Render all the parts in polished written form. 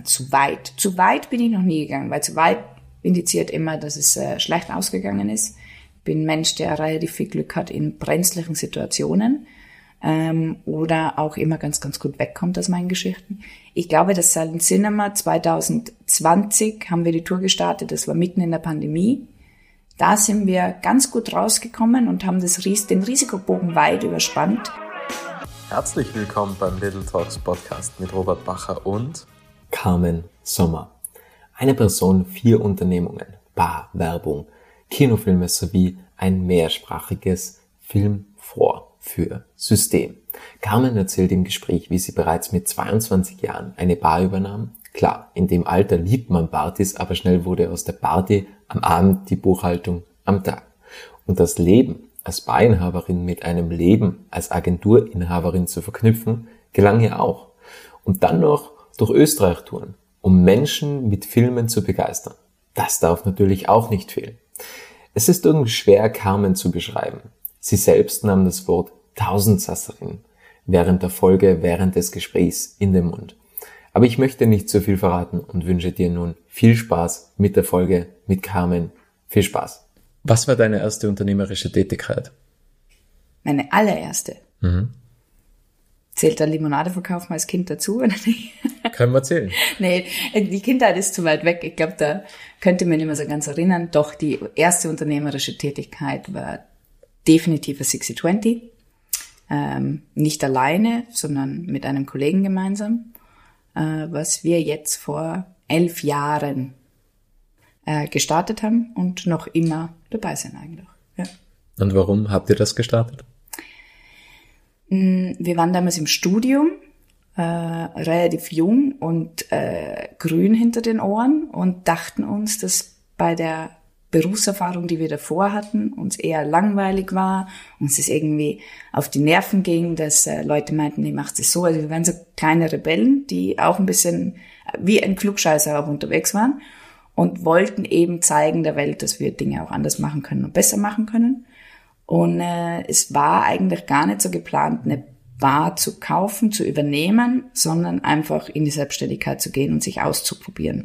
dann zu weit. Zu weit bin ich noch nie gegangen, weil zu weit indiziert immer, dass es schlecht ausgegangen ist. Bin ein Mensch, der relativ viel Glück hat in brenzlichen Situationen oder auch immer ganz, ganz gut wegkommt aus meinen Geschichten. Ich glaube, das Silent Cinema 2020 haben wir die Tour gestartet, das war mitten in der Pandemie. Da sind wir ganz gut rausgekommen und haben den Risikobogen weit überspannt. Herzlich willkommen beim Little Talks Podcast mit Robert Bacher und Carmen Sommer. Eine Person, 4 Unternehmungen, Bar, Werbung, Kinofilme sowie ein mehrsprachiges Film-Vorführsystem. Carmen erzählt im Gespräch, wie sie bereits mit 22 Jahren eine Bar übernahm. Klar, in dem Alter liebt man Partys, aber schnell wurde aus der Party am Abend die Buchhaltung am Tag. Und das Leben als Barinhaberin mit einem Leben als Agenturinhaberin zu verknüpfen, gelang ihr auch. Und dann noch durch Österreich touren, um Menschen mit Filmen zu begeistern. Das darf natürlich auch nicht fehlen. Es ist irgendwie schwer, Carmen zu beschreiben. Sie selbst nahm das Wort Tausendsasserin während des Gesprächs in den Mund. Aber ich möchte nicht zu viel verraten und wünsche dir nun viel Spaß mit der Folge mit Carmen. Viel Spaß. Was war deine erste unternehmerische Tätigkeit? Meine allererste. Zählt der Limonadeverkauf als Kind dazu oder nicht? Können wir erzählen. Nee, die Kindheit ist zu weit weg. Ich glaube, da könnte man nicht mehr so ganz erinnern. Doch die erste unternehmerische Tätigkeit war definitiv ein 60-20. Nicht alleine, sondern mit einem Kollegen gemeinsam. Was wir jetzt vor 11 Jahren gestartet haben und noch immer dabei sind eigentlich. Ja. Und warum habt ihr das gestartet? Wir waren damals im Studium, relativ jung und grün hinter den Ohren und dachten uns, dass bei der Berufserfahrung, die wir davor hatten, uns eher langweilig war, uns es irgendwie auf die Nerven ging, dass Leute meinten, nee, macht es so. Also wir waren so kleine Rebellen, die auch ein bisschen wie ein Klugscheißer auch unterwegs waren und wollten eben zeigen der Welt, dass wir Dinge auch anders machen können und besser machen können. Und es war eigentlich gar nicht so geplant, eine Bar zu kaufen, zu übernehmen, sondern einfach in die Selbstständigkeit zu gehen und sich auszuprobieren.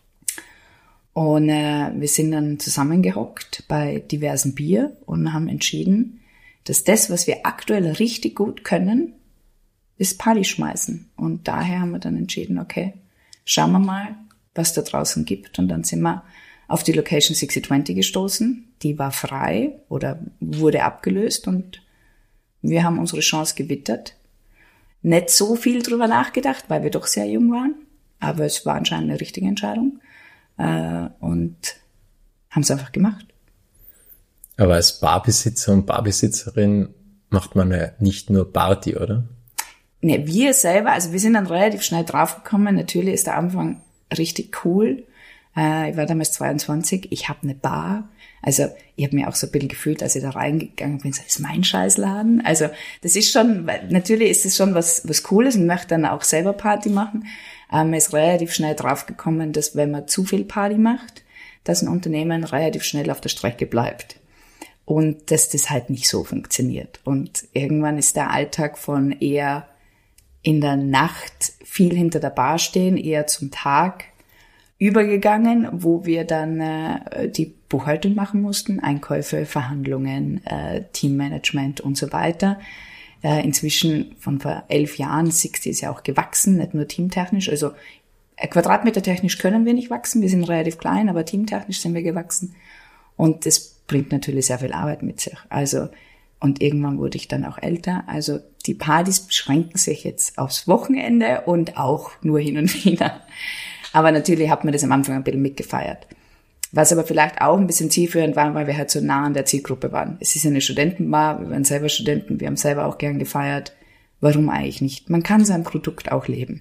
Und wir sind dann zusammengehockt bei diversen Bier und haben entschieden, dass das, was wir aktuell richtig gut können, ist Party schmeißen. Und daher haben wir dann entschieden, okay, schauen wir mal, was da draußen gibt. Und dann sind wir auf die Location 6020 gestoßen. Die war frei oder wurde abgelöst und wir haben unsere Chance gewittert. Nicht so viel drüber nachgedacht, weil wir doch sehr jung waren, aber es war anscheinend eine richtige Entscheidung und haben es einfach gemacht. Aber als Barbesitzer und Barbesitzerin macht man ja nicht nur Party, oder? Ne, wir selber, also wir sind dann relativ schnell draufgekommen. Natürlich ist der Anfang richtig cool. Ich war damals 22, ich habe eine Bar. Also ich habe mir auch so ein bisschen gefühlt, als ich da reingegangen bin, das ist mein Scheißladen. Also das ist schon, natürlich ist es schon was Cooles und möchte dann auch selber Party machen. Man ist relativ schnell draufgekommen, dass wenn man zu viel Party macht, dass ein Unternehmen relativ schnell auf der Strecke bleibt. Und dass das halt nicht so funktioniert. Und irgendwann ist der Alltag von eher in der Nacht viel hinter der Bar stehen, eher zum Tag übergegangen, wo wir dann die Buchhaltung machen mussten, Einkäufe, Verhandlungen, Teammanagement und so weiter. Inzwischen von vor 11 Jahren, 60 ist ja auch gewachsen, nicht nur teamtechnisch. Also quadratmetertechnisch können wir nicht wachsen, wir sind relativ klein, aber teamtechnisch sind wir gewachsen. Und das bringt natürlich sehr viel Arbeit mit sich. Also, und irgendwann wurde ich dann auch älter. Also die Partys beschränken sich jetzt aufs Wochenende und auch nur hin und wieder. Aber natürlich hat man das am Anfang ein bisschen mitgefeiert. Was aber vielleicht auch ein bisschen zielführend war, weil wir halt so nah an der Zielgruppe waren. Es ist eine Studentenbar, wir waren selber Studenten, wir haben selber auch gern gefeiert. Warum eigentlich nicht? Man kann sein Produkt auch leben.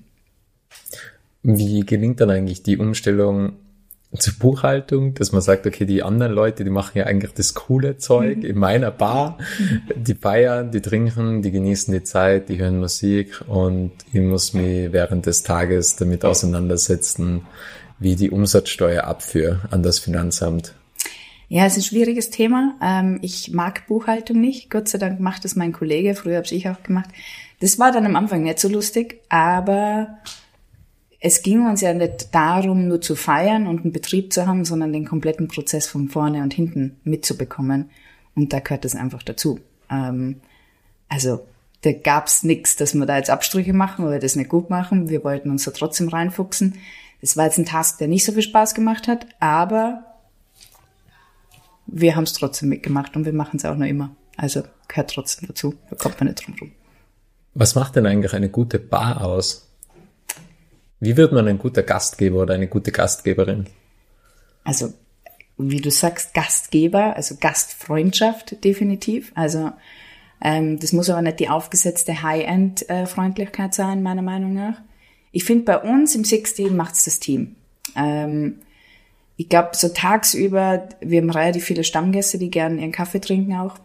Wie gelingt dann eigentlich die Umstellung zur Buchhaltung, dass man sagt, okay, die anderen Leute, die machen ja eigentlich das coole Zeug in meiner Bar, die feiern, die trinken, die genießen die Zeit, die hören Musik und ich muss mich während des Tages damit auseinandersetzen, wie die Umsatzsteuerabfuhr an das Finanzamt. Ja, es ist ein schwieriges Thema. Ich mag Buchhaltung nicht. Gott sei Dank macht das mein Kollege. Früher habe ich auch gemacht. Das war dann am Anfang nicht so lustig, aber es ging uns ja nicht darum, nur zu feiern und einen Betrieb zu haben, sondern den kompletten Prozess von vorne und hinten mitzubekommen. Und da gehört das einfach dazu. Also da gab's nichts, dass wir da jetzt Abstriche machen oder das nicht gut machen. Wir wollten uns da trotzdem reinfuchsen. Das war jetzt ein Task, der nicht so viel Spaß gemacht hat, aber wir haben es trotzdem mitgemacht und wir machen es auch noch immer. Also gehört trotzdem dazu. Da kommt man nicht drum rum. Was macht denn eigentlich eine gute Bar aus? Wie wird man ein guter Gastgeber oder eine gute Gastgeberin? Also, wie du sagst, Gastgeber, also Gastfreundschaft definitiv. Also, das muss aber nicht die aufgesetzte High-End-Freundlichkeit sein, meiner Meinung nach. Ich finde, bei uns im 60 macht's das Team. Ich glaube, so tagsüber, wir haben relativ viele Stammgäste, die gerne ihren Kaffee trinken auch.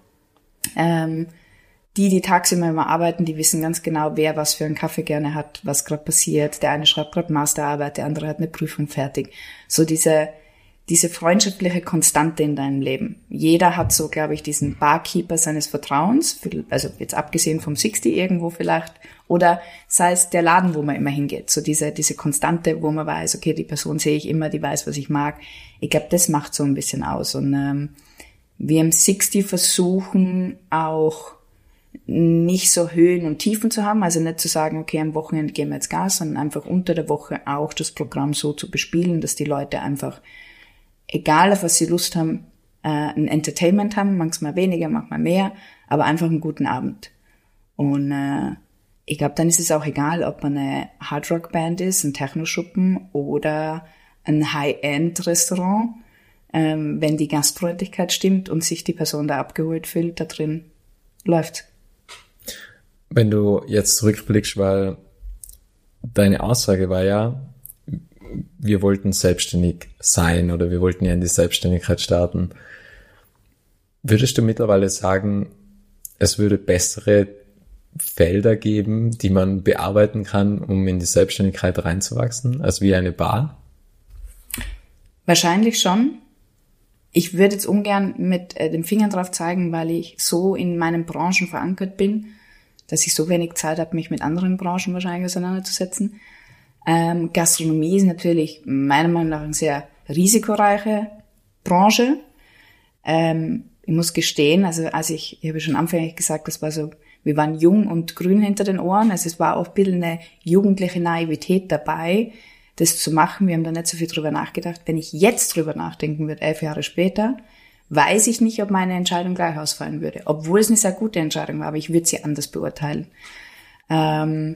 Die tagsüber immer arbeiten, die wissen ganz genau, wer was für einen Kaffee gerne hat, was gerade passiert. Der eine schreibt gerade Masterarbeit, der andere hat eine Prüfung fertig. So diese freundschaftliche Konstante in deinem Leben. Jeder hat so, glaube ich, diesen Barkeeper seines Vertrauens, also jetzt abgesehen vom 60 irgendwo vielleicht, oder sei es der Laden, wo man immer hingeht. So diese Konstante, wo man weiß, okay, die Person sehe ich immer, die weiß, was ich mag. Ich glaube, das macht so ein bisschen aus. Und wir im 60 versuchen auch nicht so Höhen und Tiefen zu haben, also nicht zu sagen, okay, am Wochenende gehen wir jetzt Gas, sondern einfach unter der Woche auch das Programm so zu bespielen, dass die Leute einfach, egal auf was sie Lust haben, ein Entertainment haben, manchmal weniger, manchmal mehr, aber einfach einen guten Abend. Und ich glaube, dann ist es auch egal, ob man eine Hardrock-Band ist, ein Techno-Schuppen oder ein High-End-Restaurant, wenn die Gastfreundlichkeit stimmt und sich die Person da abgeholt fühlt, da drin läuft. Wenn du jetzt zurückblickst, weil deine Aussage war ja, wir wollten selbstständig sein oder wir wollten ja in die Selbstständigkeit starten. Würdest du mittlerweile sagen, es würde bessere Felder geben, die man bearbeiten kann, um in die Selbstständigkeit reinzuwachsen, als wie eine Bar? Wahrscheinlich schon. Ich würde jetzt ungern mit den Fingern drauf zeigen, weil ich so in meinen Branchen verankert bin, dass ich so wenig Zeit habe, mich mit anderen Branchen wahrscheinlich auseinanderzusetzen. Gastronomie ist natürlich meiner Meinung nach eine sehr risikoreiche Branche. Ich muss gestehen, also ich habe schon anfänglich gesagt, das war so, wir waren jung und grün hinter den Ohren, also es war auch ein bisschen eine jugendliche Naivität dabei, das zu machen. Wir haben da nicht so viel drüber nachgedacht. Wenn ich jetzt drüber nachdenken würde, 11 Jahre später, weiß ich nicht, ob meine Entscheidung gleich ausfallen würde. Obwohl es eine sehr gute Entscheidung war, aber ich würde sie anders beurteilen. Und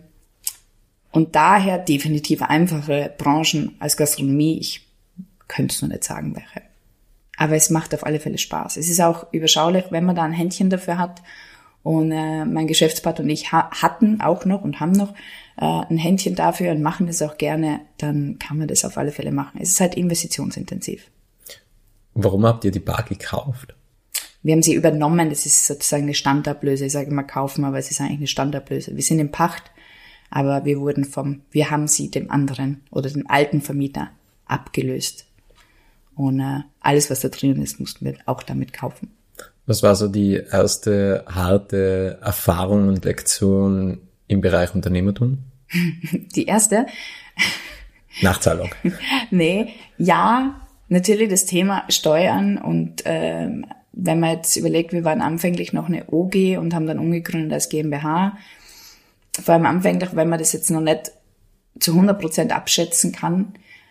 daher definitiv einfache Branchen als Gastronomie. Ich könnte es nur nicht sagen, welche. Aber es macht auf alle Fälle Spaß. Es ist auch überschaulich, wenn man da ein Händchen dafür hat. Und mein Geschäftspartner und ich hatten auch noch und haben noch ein Händchen dafür und machen das auch gerne, dann kann man das auf alle Fälle machen. Es ist halt investitionsintensiv. Warum habt ihr die Bar gekauft? Wir haben sie übernommen, das ist sozusagen eine Standablöse. Ich sage immer kaufen, aber es ist eigentlich eine Standablöse. Wir sind in Pacht, aber wir haben sie dem anderen oder dem alten Vermieter abgelöst. Und alles, was da drin ist, mussten wir auch damit kaufen. Was war so die erste harte Erfahrung und Lektion im Bereich Unternehmertum? Die erste? Nachzahlung. Nee, ja, natürlich das Thema Steuern und wenn man jetzt überlegt, wir waren anfänglich noch eine OG und haben dann umgegründet als GmbH. Vor allem anfänglich, wenn man das jetzt noch nicht zu 100% abschätzen kann,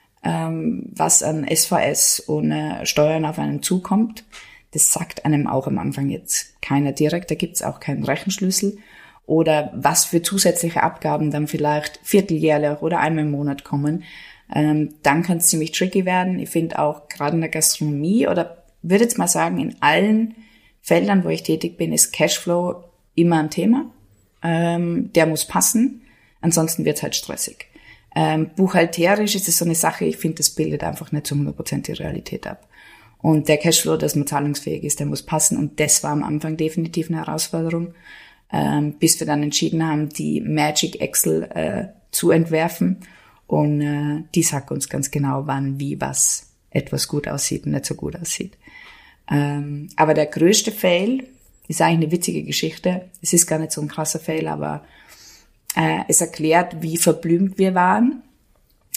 was an SVS und Steuern auf einen zukommt. Das sagt einem auch am Anfang jetzt keiner direkt, da gibt's auch keinen Rechenschlüssel. Oder was für zusätzliche Abgaben dann vielleicht vierteljährlich oder einmal im Monat kommen. Dann kann es ziemlich tricky werden. Ich finde auch gerade in der Gastronomie oder würde jetzt mal sagen, in allen Feldern, wo ich tätig bin, ist Cashflow immer ein Thema. Der muss passen, ansonsten wird's halt stressig. Buchhalterisch ist es so eine Sache, ich finde, das bildet einfach nicht zu 100% die Realität ab. Und der Cashflow, dass man zahlungsfähig ist, der muss passen. Und das war am Anfang definitiv eine Herausforderung, bis wir dann entschieden haben, die Magic Excel zu entwerfen. Und die sagt uns ganz genau, wann, wie, was etwas gut aussieht und nicht so gut aussieht. Aber der größte Fail ist eigentlich eine witzige Geschichte. Es ist gar nicht so ein krasser Fail, aber es erklärt, wie verblümt wir waren.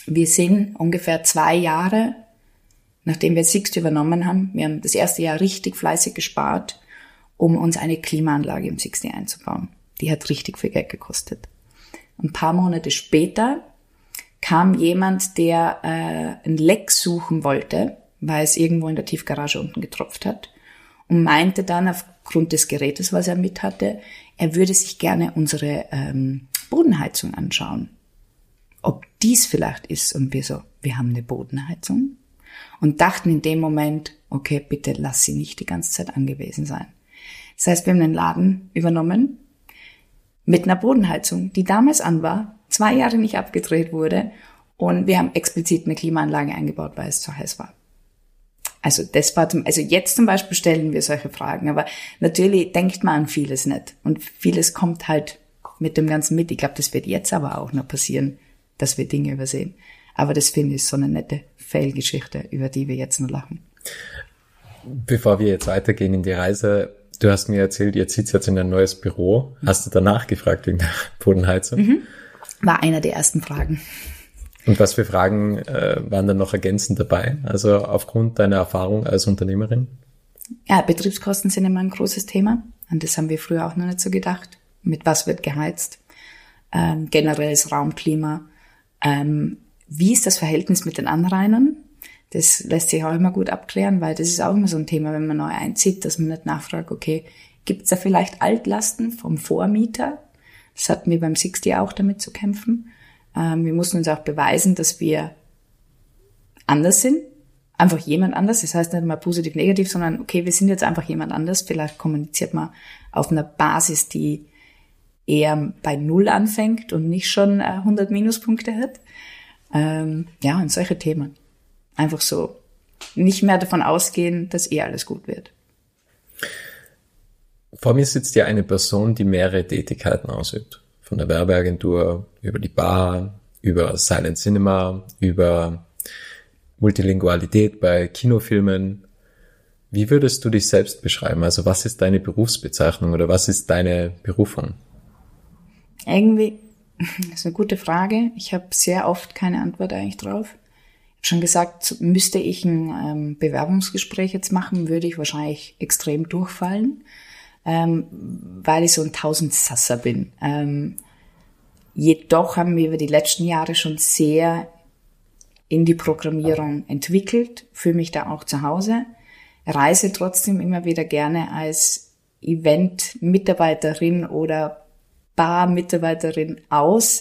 Wir sind ungefähr 2 Jahre, nachdem wir Sixt übernommen haben, wir haben das erste Jahr richtig fleißig gespart, um uns eine Klimaanlage im Sixty einzubauen. Die hat richtig viel Geld gekostet. Ein paar Monate später kam jemand, der ein Leck suchen wollte, weil es irgendwo in der Tiefgarage unten getropft hat, und meinte dann aufgrund des Gerätes, was er mit hatte, er würde sich gerne unsere Bodenheizung anschauen. Ob dies vielleicht ist. Und wir haben eine Bodenheizung. Und dachten in dem Moment, okay, bitte lass sie nicht die ganze Zeit angewiesen sein. Das heißt, wir haben den Laden übernommen mit einer Bodenheizung, die damals an war, 2 Jahre nicht abgedreht wurde, und wir haben explizit eine Klimaanlage eingebaut, weil es zu heiß war. Also jetzt zum Beispiel stellen wir solche Fragen, aber natürlich denkt man an vieles nicht. Und vieles kommt halt mit dem Ganzen mit. Ich glaube, das wird jetzt aber auch noch passieren, dass wir Dinge übersehen. Aber das finde ich so eine nette Fail-Geschichte, über die wir jetzt nur lachen. Bevor wir jetzt weitergehen in die Reise, du hast mir erzählt, ihr zieht jetzt in ein neues Büro. Hast du danach gefragt wegen der Bodenheizung? War einer der ersten Fragen. Und was für Fragen waren dann noch ergänzend dabei? Also aufgrund deiner Erfahrung als Unternehmerin? Ja, Betriebskosten sind immer ein großes Thema. Und das haben wir früher auch noch nicht so gedacht. Mit was wird geheizt? Generelles Raumklima. Wie ist das Verhältnis mit den Anrainern? Das lässt sich auch immer gut abklären, weil das ist auch immer so ein Thema, wenn man neu einzieht, dass man nicht nachfragt, okay, gibt es da vielleicht Altlasten vom Vormieter? Das hatten wir beim Sixty auch damit zu kämpfen. Wir mussten uns auch beweisen, dass wir anders sind. Einfach jemand anders. Das heißt nicht mal positiv, negativ, sondern okay, wir sind jetzt einfach jemand anders. Vielleicht kommuniziert man auf einer Basis, die eher bei 0 anfängt und nicht schon 100 Minuspunkte hat. Und solche Themen. Einfach so nicht mehr davon ausgehen, dass alles gut wird. Vor mir sitzt ja eine Person, die mehrere Tätigkeiten ausübt. Von der Werbeagentur, über die Bar, über Silent Cinema, über Multilingualität bei Kinofilmen. Wie würdest du dich selbst beschreiben? Also was ist deine Berufsbezeichnung oder was ist deine Berufung? Irgendwie, das ist eine gute Frage. Ich habe sehr oft keine Antwort eigentlich drauf. Ich habe schon gesagt, müsste ich ein Bewerbungsgespräch jetzt machen, würde ich wahrscheinlich extrem durchfallen, weil ich so ein Tausendsasser bin. Jedoch haben wir über die letzten Jahre schon sehr in die Programmierung entwickelt, fühle mich da auch zu Hause, reise trotzdem immer wieder gerne als Event-Mitarbeiterin oder Bar-Mitarbeiterin aus,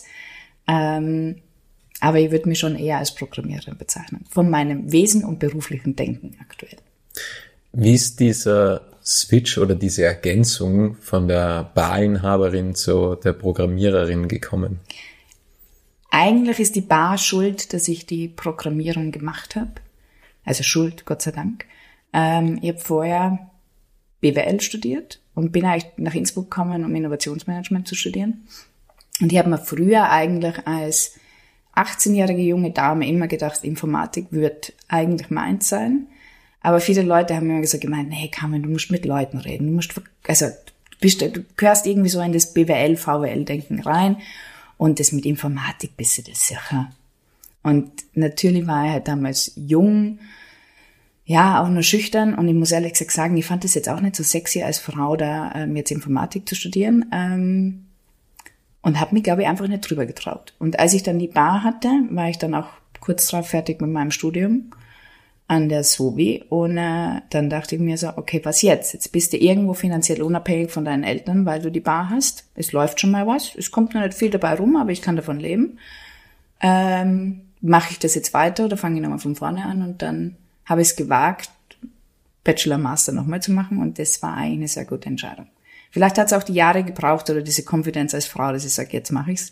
aber ich würde mich schon eher als Programmiererin bezeichnen, von meinem Wesen und beruflichen Denken aktuell. Wie ist dieser Switch oder diese Ergänzung von der Barinhaberin zu der Programmiererin gekommen? Eigentlich ist die Bar schuld, dass ich die Programmierung gemacht habe. Also schuld, Gott sei Dank. Ich habe vorher BWL studiert und bin eigentlich nach Innsbruck gekommen, um Innovationsmanagement zu studieren. Und ich habe mir früher eigentlich als 18-jährige junge Dame immer gedacht, Informatik wird eigentlich meins sein. Aber viele Leute haben mir gesagt, nee, Carmen, du musst mit Leuten reden. Du gehörst irgendwie so in das BWL, VWL-Denken rein. Und das mit Informatik bist du das sicher. Und natürlich war ich halt damals jung, ja, auch nur schüchtern. Und ich muss ehrlich gesagt sagen, ich fand das jetzt auch nicht so sexy als Frau, da jetzt Informatik zu studieren. Und habe mich, glaube ich, einfach nicht drüber getraut. Und als ich dann die Bar hatte, war ich dann auch kurz drauf fertig mit meinem Studium an der SOBI. Und dann dachte ich mir so, okay, was jetzt? Jetzt bist du irgendwo finanziell unabhängig von deinen Eltern, weil du die Bar hast. Es läuft schon mal was. Es kommt noch nicht viel dabei rum, aber ich kann davon leben. Mache ich das jetzt weiter oder fange ich nochmal von vorne an? Und dann habe ich es gewagt, Bachelor, Master nochmal zu machen. Und das war eigentlich eine sehr gute Entscheidung. Vielleicht hat es auch die Jahre gebraucht oder diese Konfidenz als Frau, dass ich sage, jetzt mache ich's.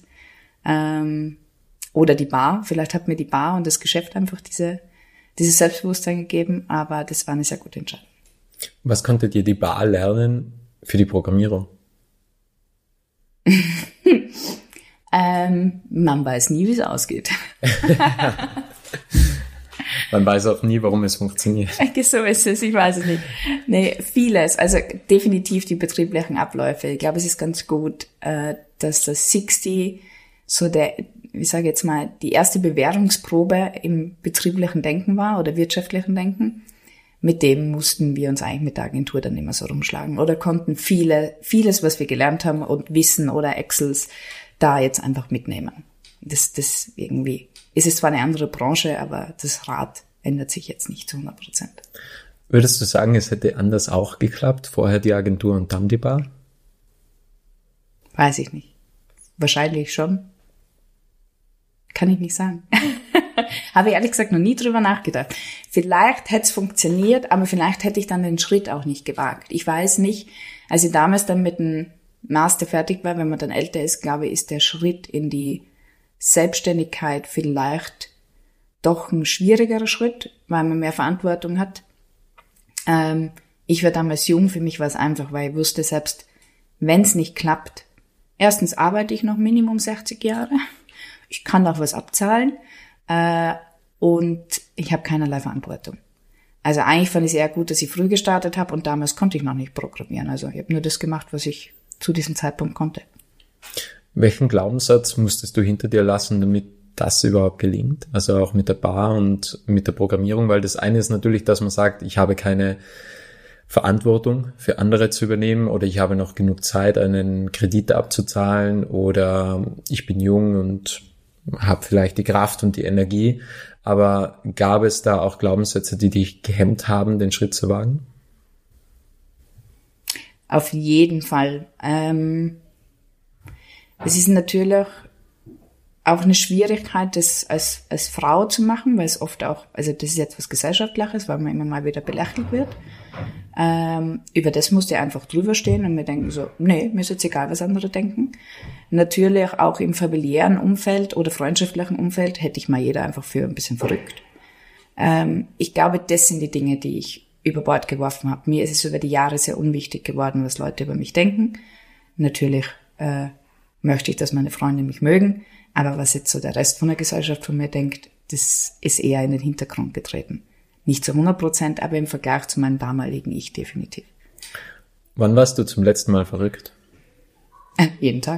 Oder die Bar. Vielleicht hat mir die Bar und das Geschäft einfach dieses Selbstbewusstsein gegeben, aber das war eine sehr gute Entscheidung. Was konntet ihr die Bar lernen für die Programmierung? Man weiß nie, wie es ausgeht. Man weiß auch nie, warum es funktioniert. So ist es, ich weiß es nicht. Nee, vieles, also definitiv die betrieblichen Abläufe. Ich glaube, es ist ganz gut, dass das Sixty so ich sage jetzt mal, die erste Bewährungsprobe im betrieblichen Denken war oder wirtschaftlichen Denken. Mit dem mussten wir uns eigentlich mit der Agentur dann immer so rumschlagen oder konnten vieles, was wir gelernt haben und Wissen oder Excels da jetzt einfach mitnehmen. Das irgendwie, es ist zwar eine andere Branche, aber das Rad ändert sich jetzt nicht zu 100%. Würdest du sagen, es hätte anders auch geklappt? Vorher die Agentur und dann die Bar? Weiß ich nicht. Wahrscheinlich schon. Kann ich nicht sagen. Habe ich ehrlich gesagt noch nie drüber nachgedacht. Vielleicht hätte es funktioniert, aber vielleicht hätte ich dann den Schritt auch nicht gewagt. Ich weiß nicht, als ich damals dann mit dem Master fertig war, wenn man dann älter ist, glaube ich, ist der Schritt in die Selbstständigkeit vielleicht doch ein schwierigerer Schritt, weil man mehr Verantwortung hat. Ich war damals jung, für mich war es einfach, weil ich wusste, selbst wenn es nicht klappt, erstens arbeite ich noch Minimum 60 Jahre, ich kann auch was abzahlen und ich habe keinerlei Verantwortung. Also eigentlich fand ich es eher gut, dass ich früh gestartet habe und damals konnte ich noch nicht programmieren. Also ich habe nur das gemacht, was ich zu diesem Zeitpunkt konnte. Welchen Glaubenssatz musstest du hinter dir lassen, damit das überhaupt gelingt? Also auch mit der Bar und mit der Programmierung, weil das eine ist natürlich, dass man sagt, ich habe keine Verantwortung für andere zu übernehmen oder ich habe noch genug Zeit, einen Kredit abzuzahlen oder ich bin jung und habe vielleicht die Kraft und die Energie. Aber gab es da auch Glaubenssätze, die dich gehemmt haben, den Schritt zu wagen? Auf jeden Fall. Es ist natürlich auch eine Schwierigkeit, das als Frau zu machen, weil es oft auch, also das ist jetzt was Gesellschaftliches, weil man immer mal wieder belächelt wird. Über das musste ich einfach drüber stehen und mir denken so, nee, mir ist jetzt egal, was andere denken. Natürlich auch im familiären Umfeld oder freundschaftlichen Umfeld hätte ich mal jeder einfach für ein bisschen verrückt. Ich glaube, das sind die Dinge, die ich über Bord geworfen habe. Mir ist es über die Jahre sehr unwichtig geworden, was Leute über mich denken. Natürlich möchte ich, dass meine Freunde mich mögen, aber was jetzt so der Rest von der Gesellschaft von mir denkt, das ist eher in den Hintergrund getreten. Nicht zu 100%, aber im Vergleich zu meinem damaligen Ich definitiv. Wann warst du zum letzten Mal verrückt? Jeden Tag.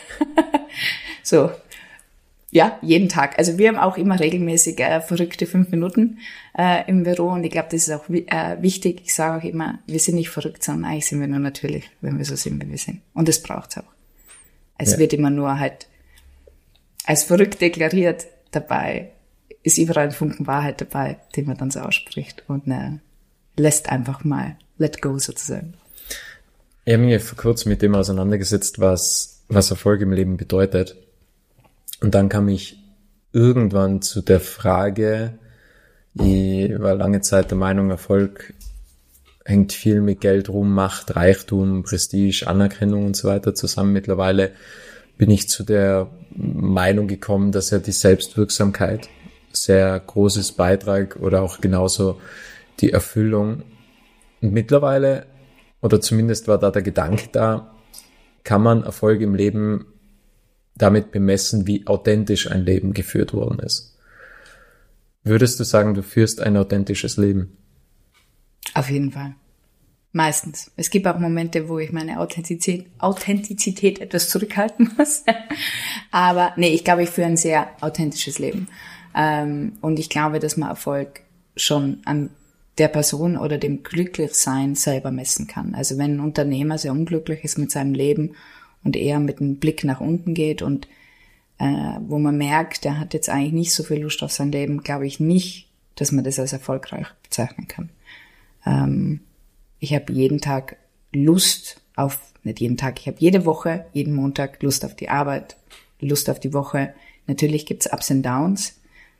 So, ja, jeden Tag. Also wir haben auch immer regelmäßig verrückte 5 Minuten im Büro und ich glaube, das ist auch wichtig. Ich sage auch immer, wir sind nicht verrückt, sondern eigentlich sind wir nur natürlich, wenn wir so sind, wie wir sind. Und das braucht's auch. Es wird immer nur halt als verrückt deklariert, dabei ist überall ein Funken Wahrheit dabei, den man dann so ausspricht und lässt einfach mal let go sozusagen. Ich habe mich vor kurzem mit dem auseinandergesetzt, was Erfolg im Leben bedeutet. Und dann kam ich irgendwann zu der Frage, ich war lange Zeit der Meinung, Erfolg hängt viel mit Geld, Ruhm, Macht, Reichtum, Prestige, Anerkennung und so weiter zusammen. Mittlerweile bin ich zu der Meinung gekommen, dass ja die Selbstwirksamkeit sehr großes Beitrag oder auch genauso die Erfüllung. Und mittlerweile, oder zumindest war da der Gedanke da, kann man Erfolg im Leben damit bemessen, wie authentisch ein Leben geführt worden ist. Würdest du sagen, du führst ein authentisches Leben? Auf jeden Fall. Meistens. Es gibt auch Momente, wo ich meine Authentizität etwas zurückhalten muss. Aber nee, ich glaube, ich führe ein sehr authentisches Leben. Und ich glaube, dass man Erfolg schon an der Person oder dem Glücklichsein selber messen kann. Also wenn ein Unternehmer sehr unglücklich ist mit seinem Leben und eher mit einem Blick nach unten geht und wo man merkt, der hat jetzt eigentlich nicht so viel Lust auf sein Leben, glaube ich nicht, dass man das als erfolgreich bezeichnen kann. Ich habe jeden Tag Lust auf, nicht jeden Tag, ich habe jede Woche, jeden Montag Lust auf die Arbeit, Lust auf die Woche. Natürlich gibt's Ups und Downs,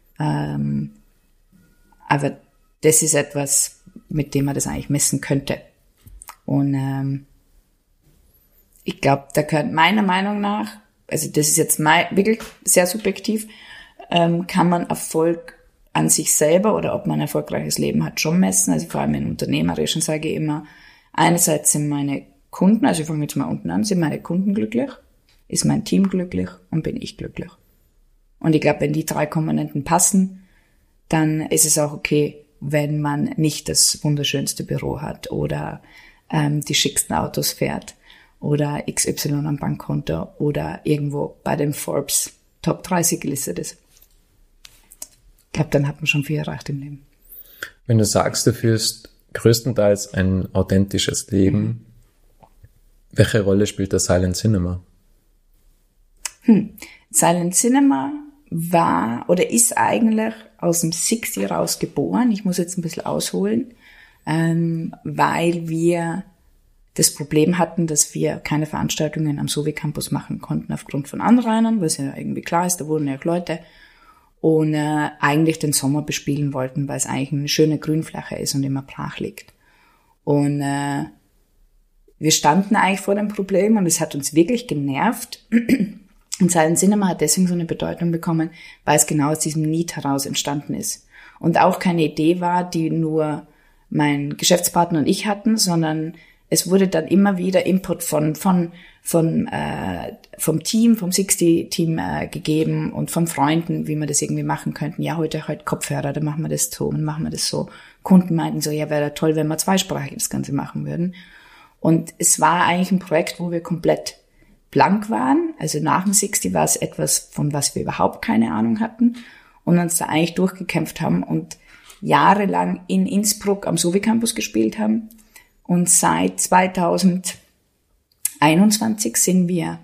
aber das ist etwas, mit dem man das eigentlich messen könnte. Und ich glaube, da gehört meiner Meinung nach, also das ist jetzt wirklich sehr subjektiv, kann man Erfolg an sich selber oder ob man ein erfolgreiches Leben hat, schon messen. Also vor allem im Unternehmerischen sage ich immer, einerseits sind meine Kunden, also ich fange jetzt mal unten an, sind meine Kunden glücklich, ist mein Team glücklich und bin ich glücklich. Und ich glaube, wenn die 3 Komponenten passen, dann ist es auch okay, wenn man nicht das wunderschönste Büro hat oder die schicksten Autos fährt oder XY am Bankkonto oder irgendwo bei den Forbes Top 30 gelistet ist. Ich glaube, dann hat man schon viel erreicht im Leben. Wenn du sagst, du führst größtenteils ein authentisches Leben, welche Rolle spielt das Silent Cinema? Silent Cinema war oder ist eigentlich aus dem 60 raus geboren. Ich muss jetzt ein bisschen ausholen, weil wir das Problem hatten, dass wir keine Veranstaltungen am Sovi Campus machen konnten aufgrund von Anrainern, was ja irgendwie klar ist, da wohnen ja auch Leute, und eigentlich den Sommer bespielen wollten, weil es eigentlich eine schöne Grünfläche ist und immer brach liegt. Und wir standen eigentlich vor dem Problem und es hat uns wirklich genervt. Und Silent Cinema hat deswegen so eine Bedeutung bekommen, weil es genau aus diesem Need heraus entstanden ist. Und auch keine Idee war, die nur mein Geschäftspartner und ich hatten, sondern es wurde dann immer wieder Input vom Team, vom 60-Team gegeben und von Freunden, wie wir das irgendwie machen könnten. Ja, heute Kopfhörer, dann machen wir das so und machen wir das so. Kunden meinten so, ja, wäre toll, wenn wir zweisprachig das Ganze machen würden. Und es war eigentlich ein Projekt, wo wir komplett blank waren. Also nach dem 60 war es etwas, von was wir überhaupt keine Ahnung hatten und uns da eigentlich durchgekämpft haben und jahrelang in Innsbruck am Sovi Campus gespielt haben. Und seit 2020 sind wir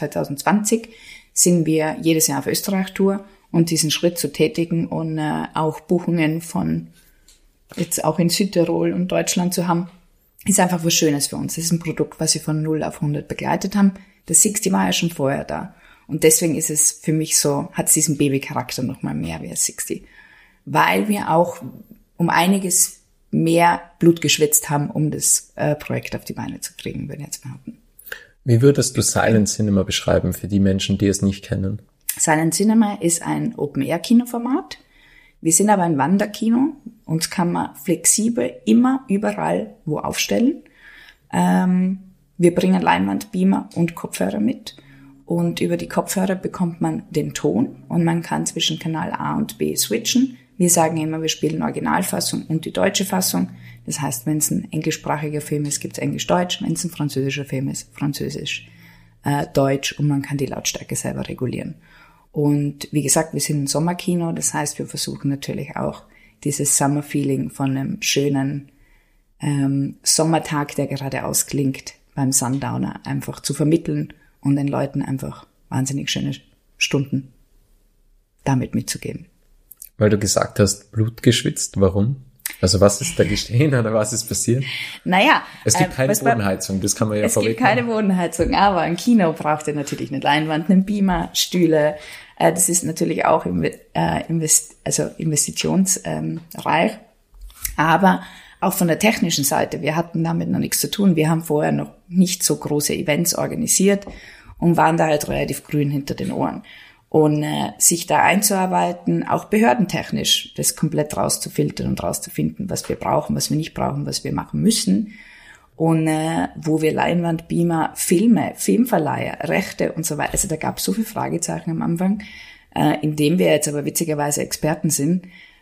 jedes Jahr auf Österreich-Tour und diesen Schritt zu tätigen und auch Buchungen von jetzt auch in Südtirol und Deutschland zu haben, ist einfach was Schönes für uns. Das ist ein Produkt, was wir von 0 auf 100 begleitet haben. Das 60 war ja schon vorher da. Und deswegen ist es für mich so, hat es diesen Baby-Charakter noch mal mehr wie das 60. Weil wir auch um einiges mehr Blut geschwitzt haben, um das Projekt auf die Beine zu kriegen, würde ich jetzt behaupten. Wie würdest du Silent Cinema beschreiben für die Menschen, die es nicht kennen? Silent Cinema ist ein Open-Air-Kinoformat. Wir sind aber ein Wanderkino. Uns kann man flexibel immer überall wo aufstellen. Wir bringen Leinwand, Beamer und Kopfhörer mit. Und über die Kopfhörer bekommt man den Ton und man kann zwischen Kanal A und B switchen. Wir sagen immer, wir spielen Originalfassung und die deutsche Fassung. Das heißt, wenn es ein englischsprachiger Film ist, gibt es Englisch-Deutsch. Wenn es ein französischer Film ist, Französisch-Deutsch. Und man kann die Lautstärke selber regulieren. Und wie gesagt, wir sind ein Sommerkino. Das heißt, wir versuchen natürlich auch dieses Summer-Feeling von einem schönen Sommertag, der gerade ausklingt, beim Sundowner einfach zu vermitteln und den Leuten einfach wahnsinnig schöne Stunden damit mitzugeben. Weil du gesagt hast, Blut geschwitzt, warum? Also was ist da geschehen oder was ist passiert? Naja. Es gibt keine Bodenheizung, das kann man ja vorweg. Es gibt keine Bodenheizung, aber ein Kino braucht ja natürlich eine Leinwand, einen Beamer, Stühle. Das ist natürlich auch investitionsreich. Aber auch von der technischen Seite, wir hatten damit noch nichts zu tun. Wir haben vorher noch nicht so große Events organisiert und waren da halt relativ grün hinter den Ohren. Und sich da einzuarbeiten, auch behördentechnisch, das komplett rauszufiltern und rauszufinden, was wir brauchen, was wir nicht brauchen, was wir machen müssen. Und wo wir Leinwand, Beamer, Filme, Filmverleiher, Rechte und so weiter, also da gab es so viele Fragezeichen am Anfang, in dem wir jetzt aber witzigerweise Experten sind.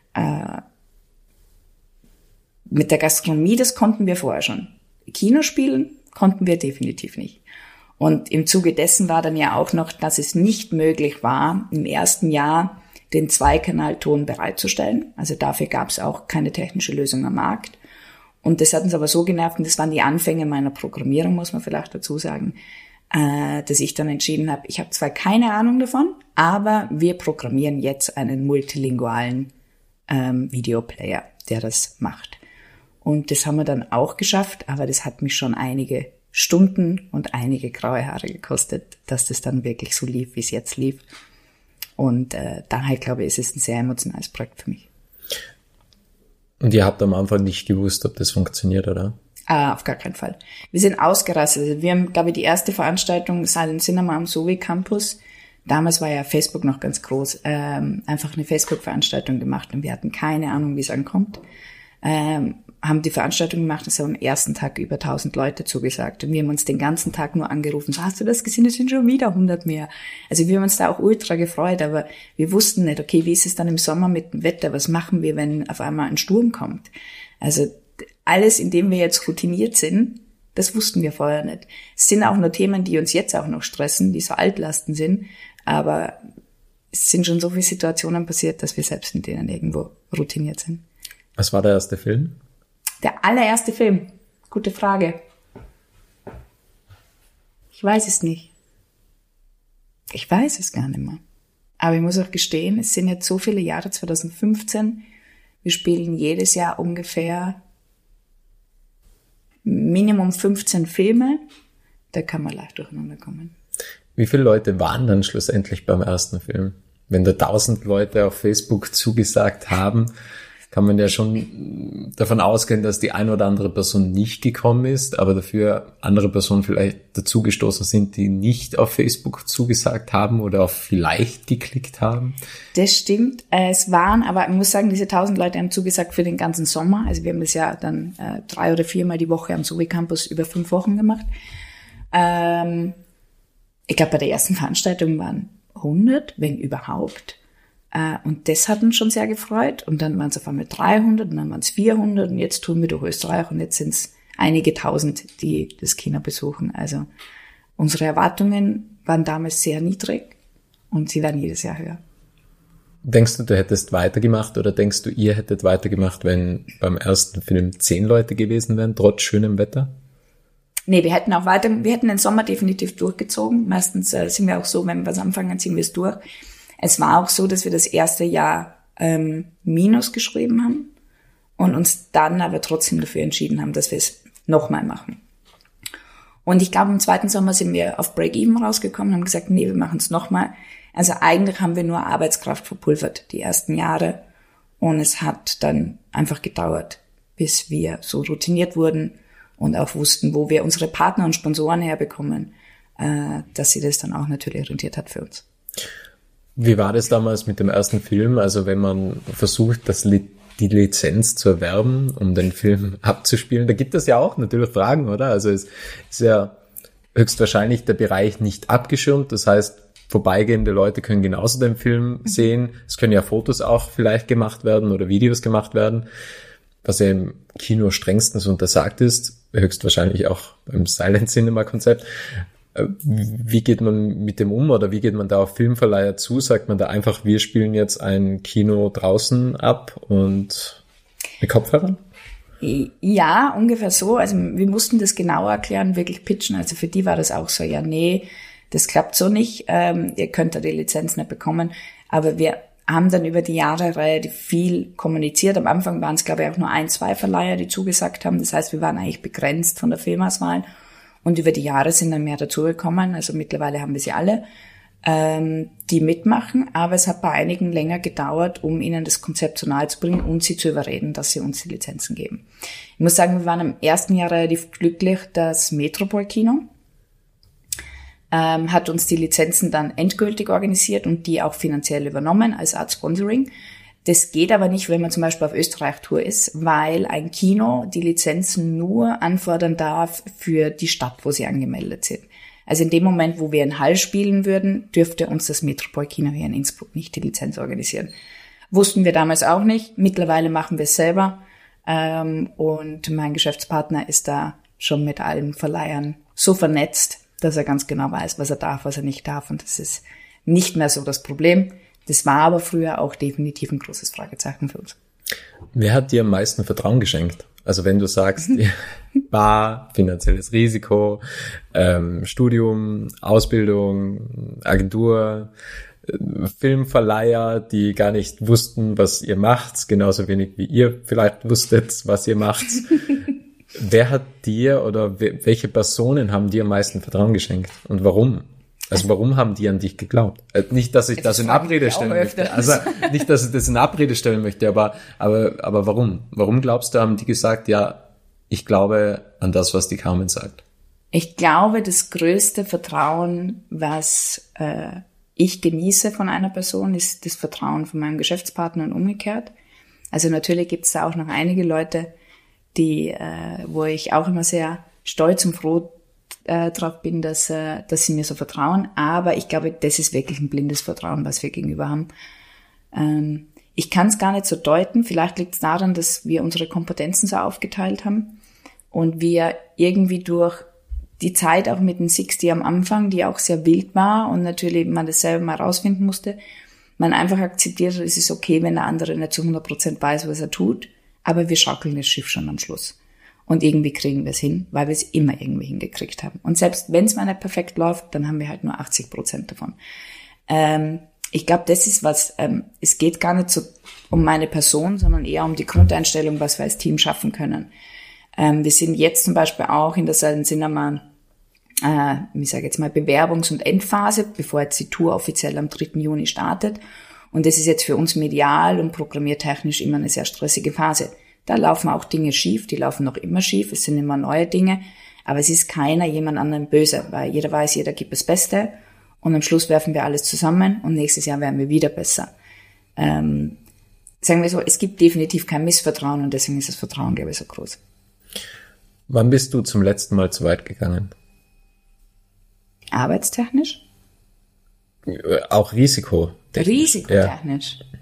Mit der Gastronomie, das konnten wir vorher schon. Kinospielen konnten wir definitiv nicht. Und im Zuge dessen war dann ja auch noch, dass es nicht möglich war, im ersten Jahr den Zweikanalton bereitzustellen. Also dafür gab es auch keine technische Lösung am Markt. Und das hat uns aber so genervt, und das waren die Anfänge meiner Programmierung, muss man vielleicht dazu sagen, dass ich dann entschieden habe, ich habe zwar keine Ahnung davon, aber wir programmieren jetzt einen multilingualen Videoplayer, der das macht. Und das haben wir dann auch geschafft, aber das hat mich schon einige Stunden und einige graue Haare gekostet, dass das dann wirklich so lief, wie es jetzt lief. Und daher, glaube ich, ist es ein sehr emotionales Projekt für mich. Und ihr habt am Anfang nicht gewusst, ob das funktioniert, oder? Auf gar keinen Fall. Wir sind ausgerastet. Also wir haben, glaube ich, die erste Veranstaltung Silent Cinema am Sovi Campus. Damals war ja Facebook noch ganz groß. Einfach eine Facebook-Veranstaltung gemacht und wir hatten keine Ahnung, wie es ankommt. Haben die Veranstaltung gemacht, es haben am ersten Tag über 1000 Leute zugesagt und wir haben uns den ganzen Tag nur angerufen, so, hast du das gesehen, es sind schon wieder 100 mehr. Also wir haben uns da auch ultra gefreut, aber wir wussten nicht, okay, wie ist es dann im Sommer mit dem Wetter, was machen wir, wenn auf einmal ein Sturm kommt? Also alles, in dem wir jetzt routiniert sind, das wussten wir vorher nicht. Es sind auch nur Themen, die uns jetzt auch noch stressen, die so Altlasten sind, aber es sind schon so viele Situationen passiert, dass wir selbst in denen irgendwo routiniert sind. Was war der erste Film? Der allererste Film? Gute Frage. Ich weiß es nicht. Ich weiß es gar nicht mehr. Aber ich muss auch gestehen, es sind jetzt so viele Jahre, 2015. Wir spielen jedes Jahr ungefähr Minimum 15 Filme. Da kann man leicht durcheinander kommen. Wie viele Leute waren dann schlussendlich beim ersten Film? Wenn da 1000 Leute auf Facebook zugesagt haben, kann man ja schon davon ausgehen, dass die eine oder andere Person nicht gekommen ist, aber dafür andere Personen vielleicht dazugestoßen sind, die nicht auf Facebook zugesagt haben oder auf vielleicht geklickt haben. Das stimmt. Es waren, aber ich muss sagen, diese 1000 Leute haben zugesagt für den ganzen Sommer. Also wir haben das ja dann 3 oder 4 Mal die Woche am Zoe Campus über 5 Wochen gemacht. Ich glaube, bei der ersten Veranstaltung waren 100, wenn überhaupt. Und das hat uns schon sehr gefreut. Und dann waren es auf einmal 300 und dann waren es 400 und jetzt touren wir durch Österreich und jetzt sind es einige Tausend, die das Kino besuchen. Also unsere Erwartungen waren damals sehr niedrig und sie werden jedes Jahr höher. Denkst du hättest weitergemacht oder denkst du, ihr hättet weitergemacht, wenn beim ersten Film 10 Leute gewesen wären, trotz schönem Wetter? Nee, wir hätten den Sommer definitiv durchgezogen. Meistens sind wir auch so, wenn wir was anfangen, ziehen wir es durch. Es war auch so, dass wir das erste Jahr Minus geschrieben haben und uns dann aber trotzdem dafür entschieden haben, dass wir es nochmal machen. Und ich glaube, im zweiten Sommer sind wir auf Break-Even rausgekommen und haben gesagt, nee, wir machen es nochmal. Also eigentlich haben wir nur Arbeitskraft verpulvert die ersten Jahre und es hat dann einfach gedauert, bis wir so routiniert wurden und auch wussten, wo wir unsere Partner und Sponsoren herbekommen, dass sie das dann auch natürlich rentiert hat für uns. Wie war das damals mit dem ersten Film? Also wenn man versucht, die Lizenz zu erwerben, um den Film abzuspielen, da gibt es ja auch natürlich Fragen, oder? Also es ist ja höchstwahrscheinlich der Bereich nicht abgeschirmt. Das heißt, vorbeigehende Leute können genauso den Film sehen. Es können ja Fotos auch vielleicht gemacht werden oder Videos gemacht werden, was ja im Kino strengstens untersagt ist, höchstwahrscheinlich auch beim Silent Cinema Konzept. Wie geht man mit dem um oder wie geht man da auf Filmverleiher zu? Sagt man da einfach, wir spielen jetzt ein Kino draußen ab und mit Kopfhörern? Ja, ungefähr so. Also wir mussten das genauer erklären, wirklich pitchen. Also für die war das auch so, ja, nee, das klappt so nicht. Ihr könnt da die Lizenz nicht bekommen. Aber wir haben dann über die Jahre relativ viel kommuniziert. Am Anfang waren es, glaube ich, auch nur 1, 2 Verleiher, die zugesagt haben. Das heißt, wir waren eigentlich begrenzt von der Filmauswahl. Und über die Jahre sind dann mehr dazugekommen. Also mittlerweile haben wir sie alle, die mitmachen. Aber es hat bei einigen länger gedauert, um ihnen das Konzept so nahe zu bringen und sie zu überreden, dass sie uns die Lizenzen geben. Ich muss sagen, wir waren im ersten Jahr relativ glücklich. Das Metropol-Kino hat uns die Lizenzen dann endgültig organisiert und die auch finanziell übernommen als Art Sponsoring. Das geht aber nicht, wenn man zum Beispiel auf Österreich-Tour ist, weil ein Kino die Lizenzen nur anfordern darf für die Stadt, wo sie angemeldet sind. Also in dem Moment, wo wir in Hall spielen würden, dürfte uns das Metropol-Kino hier in Innsbruck nicht die Lizenz organisieren. Wussten wir damals auch nicht. Mittlerweile machen wir es selber. Und mein Geschäftspartner ist da schon mit allen Verleihern so vernetzt, dass er ganz genau weiß, was er darf, was er nicht darf. Und das ist nicht mehr so das Problem. Das war aber früher auch definitiv ein großes Fragezeichen für uns. Wer hat dir am meisten Vertrauen geschenkt? Also wenn du sagst, Bar, finanzielles Risiko, Studium, Ausbildung, Agentur, Filmverleiher, die gar nicht wussten, was ihr macht, genauso wenig wie ihr vielleicht wusstet, was ihr macht. Wer hat dir oder welche Personen haben dir am meisten Vertrauen geschenkt und warum? Also warum haben die an dich geglaubt? Nicht, dass ich das in Abrede stellen möchte. Also nicht, dass ich das in Abrede stellen möchte, aber warum? Warum glaubst du, haben die gesagt, ja, ich glaube an das, was die Carmen sagt? Ich glaube, das größte Vertrauen, was ich genieße von einer Person, ist das Vertrauen von meinem Geschäftspartner und umgekehrt. Also natürlich gibt es da auch noch einige Leute, wo ich auch immer sehr stolz und froh drauf bin, dass sie mir so vertrauen. Aber ich glaube, das ist wirklich ein blindes Vertrauen, was wir gegenüber haben. Ich kann es gar nicht so deuten. Vielleicht liegt es daran, dass wir unsere Kompetenzen so aufgeteilt haben und wir irgendwie durch die Zeit auch mit dem 60 am Anfang, die auch sehr wild war und natürlich man das selber mal rausfinden musste, man einfach akzeptiert, es ist okay, wenn der andere nicht zu 100% weiß, was er tut, aber wir schaukeln das Schiff schon am Schluss. Und irgendwie kriegen wir es hin, weil wir es immer irgendwie hingekriegt haben. Und selbst wenn es mal nicht perfekt läuft, dann haben wir halt nur 80% davon. Ich glaube, das ist was, es geht gar nicht so um meine Person, sondern eher um die Grundeinstellung, was wir als Team schaffen können. Wir sind jetzt zum Beispiel auch in der Silent Cinema, ich sage jetzt mal Bewerbungs- und Endphase, bevor jetzt die Tour offiziell am 3. Juni startet. Und das ist jetzt für uns medial und programmiertechnisch immer eine sehr stressige Phase. Da laufen auch Dinge schief, die laufen noch immer schief, es sind immer neue Dinge, aber es ist keiner jemand anderem böse, weil jeder weiß, jeder gibt das Beste und am Schluss werfen wir alles zusammen und nächstes Jahr werden wir wieder besser. Sagen wir so, es gibt definitiv kein Missvertrauen und deswegen ist das Vertrauen, glaube ich, so groß. Wann bist du zum letzten Mal zu weit gegangen? Arbeitstechnisch? Auch risikotechnisch. Risikotechnisch. Ja.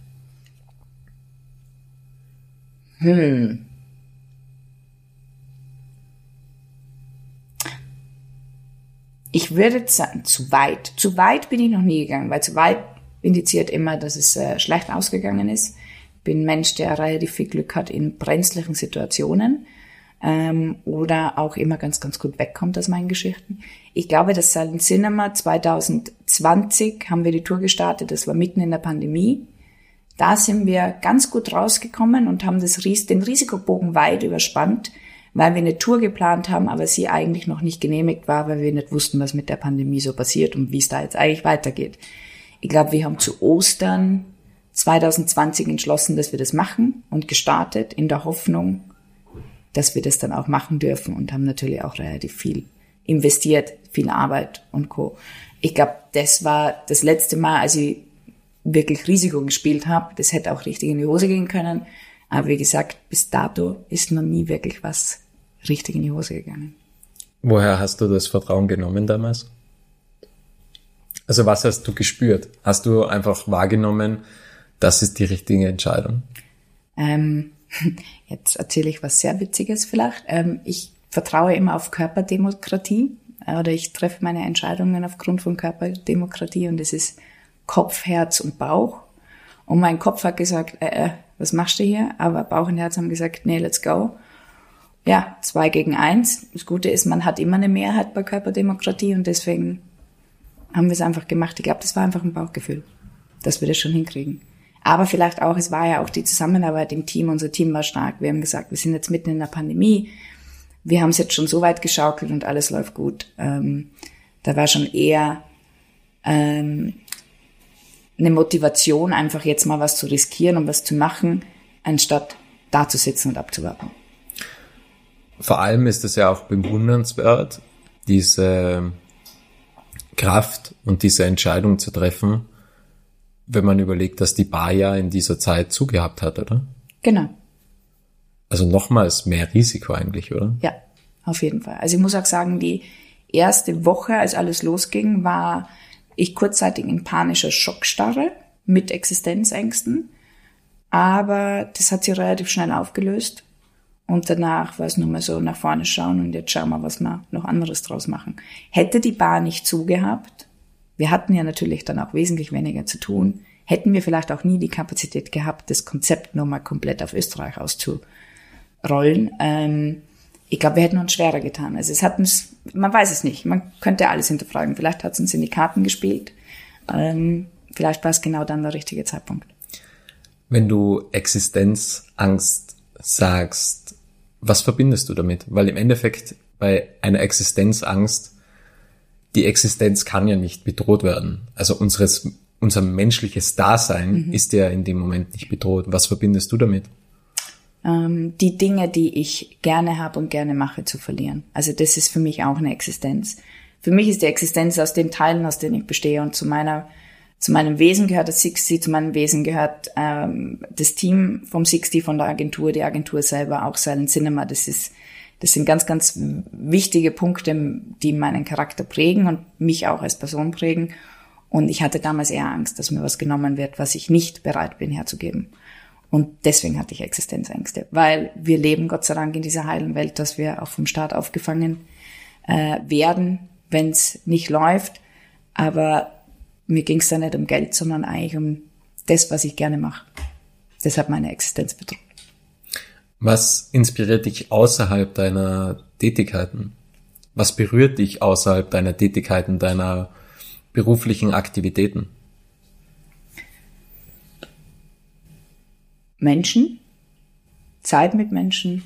Ich würde jetzt sagen, zu weit. Zu weit bin ich noch nie gegangen, weil zu weit indiziert immer, dass es schlecht ausgegangen ist. Bin ein Mensch, der relativ viel Glück hat in brenzlichen Situationen oder auch immer ganz, ganz gut wegkommt aus meinen Geschichten. Ich glaube, das Silent Cinema 2020 haben wir die Tour gestartet, das war mitten in der Pandemie. Da sind wir ganz gut rausgekommen und haben den Risikobogen weit überspannt, weil wir eine Tour geplant haben, aber sie eigentlich noch nicht genehmigt war, weil wir nicht wussten, was mit der Pandemie so passiert und wie es da jetzt eigentlich weitergeht. Ich glaube, wir haben zu Ostern 2020 entschlossen, dass wir das machen und gestartet in der Hoffnung, dass wir das dann auch machen dürfen und haben natürlich auch relativ viel investiert, viel Arbeit und Co. Ich glaube, das war das letzte Mal, als ich wirklich Risiko gespielt habe. Das hätte auch richtig in die Hose gehen können. Aber wie gesagt, bis dato ist noch nie wirklich was richtig in die Hose gegangen. Woher hast du das Vertrauen genommen damals? Also was hast du gespürt? Hast du einfach wahrgenommen, das ist die richtige Entscheidung? Jetzt erzähle ich was sehr Witziges vielleicht. Ich vertraue immer auf Körperdemokratie oder ich treffe meine Entscheidungen aufgrund von Körperdemokratie und das ist Kopf, Herz und Bauch. Und mein Kopf hat gesagt, was machst du hier? Aber Bauch und Herz haben gesagt, nee, let's go. Ja, 2-1. Das Gute ist, man hat immer eine Mehrheit bei Körperdemokratie und deswegen haben wir es einfach gemacht. Ich glaube, das war einfach ein Bauchgefühl, dass wir das schon hinkriegen. Aber vielleicht auch, es war ja auch die Zusammenarbeit im Team. Unser Team war stark. Wir haben gesagt, wir sind jetzt mitten in der Pandemie. Wir haben es jetzt schon so weit geschaukelt und alles läuft gut. Da war schon eher eine Motivation, einfach jetzt mal was zu riskieren und was zu machen, anstatt da zu sitzen und abzuwarten. Vor allem ist es ja auch bewundernswert, diese Kraft und diese Entscheidung zu treffen, wenn man überlegt, dass die Bar ja in dieser Zeit zugehabt hat, oder? Genau. Also nochmals mehr Risiko eigentlich, oder? Ja, auf jeden Fall. Also ich muss auch sagen, die erste Woche, als alles losging, war ich kurzzeitig in panischer Schockstarre mit Existenzängsten. Aber das hat sich relativ schnell aufgelöst. Und danach war es nur mal so nach vorne schauen und jetzt schauen wir, was wir noch anderes draus machen. Hätte die Bar nicht zugehabt, wir hatten ja natürlich dann auch wesentlich weniger zu tun, hätten wir vielleicht auch nie die Kapazität gehabt, das Konzept nochmal komplett auf Österreich auszurollen. Ich glaube, wir hätten uns schwerer getan. Also es hat uns, man weiß es nicht, man könnte alles hinterfragen. Vielleicht hat es uns in die Karten gespielt. Vielleicht war es genau dann der richtige Zeitpunkt. Wenn du Existenzangst sagst, was verbindest du damit? Weil im Endeffekt bei einer Existenzangst, die Existenz kann ja nicht bedroht werden. Also unser menschliches Dasein ist ja in dem Moment nicht bedroht. Was verbindest du damit? Die Dinge, die ich gerne habe und gerne mache, zu verlieren. Also das ist für mich auch eine Existenz. Für mich ist die Existenz aus den Teilen, aus denen ich bestehe, und zu meinem Wesen gehört das 60, zu meinem Wesen gehört das Team vom 60, von der Agentur, die Agentur selber, auch Silent Cinema. Das sind ganz, ganz wichtige Punkte, die meinen Charakter prägen und mich auch als Person prägen. Und ich hatte damals eher Angst, dass mir was genommen wird, was ich nicht bereit bin herzugeben. Und deswegen hatte ich Existenzängste, weil wir leben Gott sei Dank in dieser heilen Welt, dass wir auch vom Staat aufgefangen werden, wenn es nicht läuft. Aber mir ging es da nicht um Geld, sondern eigentlich um das, was ich gerne mache. Das hat meine Existenz bedroht. Was inspiriert dich außerhalb deiner Tätigkeiten? Was berührt dich außerhalb deiner Tätigkeiten, deiner beruflichen Aktivitäten? Menschen, Zeit mit Menschen,